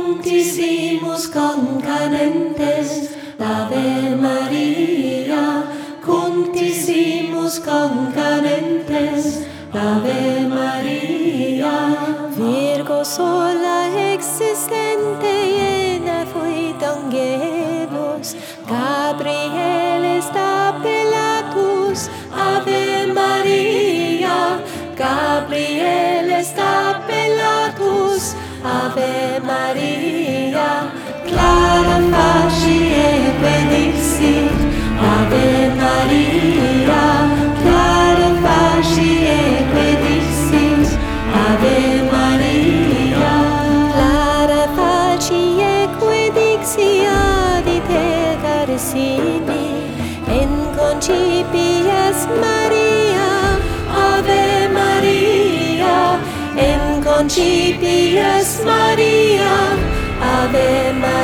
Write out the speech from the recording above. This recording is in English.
Cunctisimus concanentes, Ave Maria, Cunctisimus concanentes, Ave Maria. Virgo sola existente, llena fui de angelos, Gabriel está pelatus, Ave Maria, Gabriel está pelatus, Ave Maria, clara facie benixit, Ave Maria, clara facie benixit, Ave Maria, clara facie quedixia di te carissimi, en concipias Maria, Ave Maria, en concipias Maria, Ave Maria.